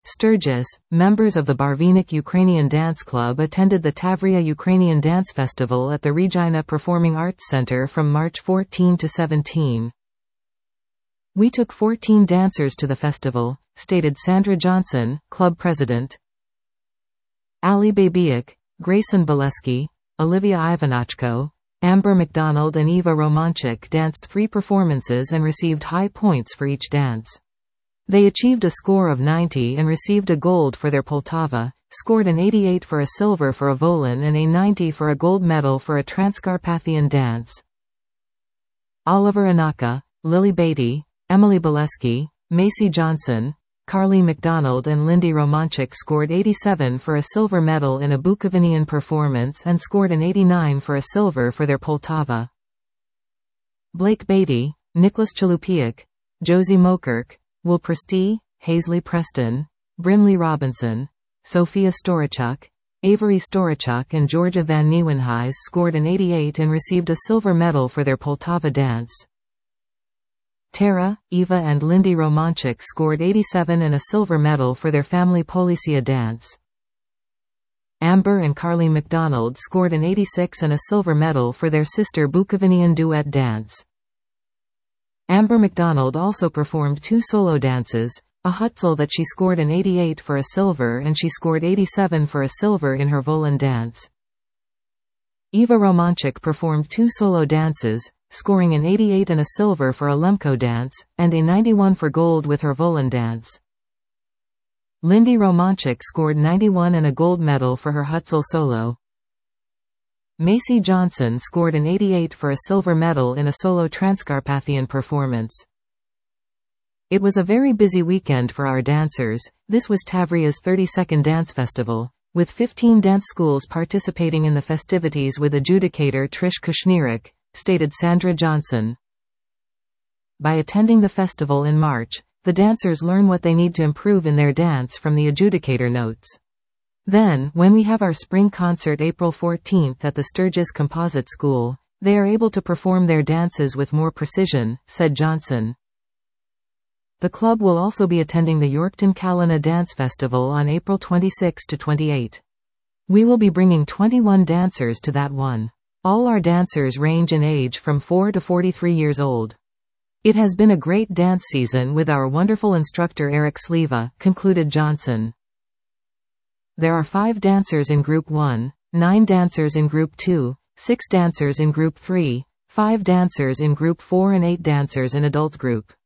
Sturgis, members of the Barvnik Ukrainian Dance Club attended the Tavria Ukrainian Dance Festival at the Regina Performing Arts Center from March 14 to 17. "We took 14 dancers to the festival," stated Sandra Johnson, club president. Ali Babiak, Grayson Boleski, Olivia Ivanachko, Amber McDonald and Eva Romanchik danced 3 performances and received high points for each dance. They achieved a score of 90 and received a gold for their Poltava, scored an 88 for a silver for a Volyn and a 90 for a gold medal for a Transcarpathian dance. Oliver Anaka, Lily Beatty, Emily Boleski, Macy Johnson, Carly McDonald and Lindy Romanchik scored 87 for a silver medal in a Bukovinian performance and scored an 89 for a silver for their Poltava. Blake Beatty, Nicholas Chalupiak, Josie Mokirk, Will Presti, Hazley Preston, Brinley Robinson, Sophia Storachuk, Avery Storachuk and Georgia Van Nieuwenhuis scored an 88 and received a silver medal for their Poltava dance. Tara, Eva and Lindy Romanchik scored 87 and a silver medal for their family Policia dance. Amber and Carly McDonald scored an 86 and a silver medal for their sister Bukovinian duet dance. Amber McDonald also performed 2 solo dances, a Hutzel that she scored an 88 for a silver and she scored 87 for a silver in her Volyn dance. Eva Romanchik performed 2 solo dances, scoring an 88 and a silver for a Lemko dance, and a 91 for gold with her Volyn dance. Lindy Romanchik scored 91 and a gold medal for her Hutzel solo. Macy Johnson scored an 88 for a silver medal in a solo Transcarpathian performance. It was a very busy weekend for our dancers. This was Tavria's 32nd dance festival, with 15 dance schools participating in the festivities with adjudicator Trish Kushnirik, stated Sandra Johnson. By attending the festival in March, the dancers learn what they need to improve in their dance from the adjudicator notes. Then, when we have our spring concert April 14th at the Sturgis Composite School, they are able to perform their dances with more precision, said Johnson. The club will also be attending the Yorkton Kalina Dance Festival on April 26 to 28. We will be bringing 21 dancers to that one. All our dancers range in age from 4 to 43 years old. It has been a great dance season with our wonderful instructor Eric Sleva, concluded Johnson. There are 5 dancers in Group 1, 9 dancers in Group 2, 6 dancers in Group 3, 5 dancers in Group 4 and 8 dancers in Adult Group.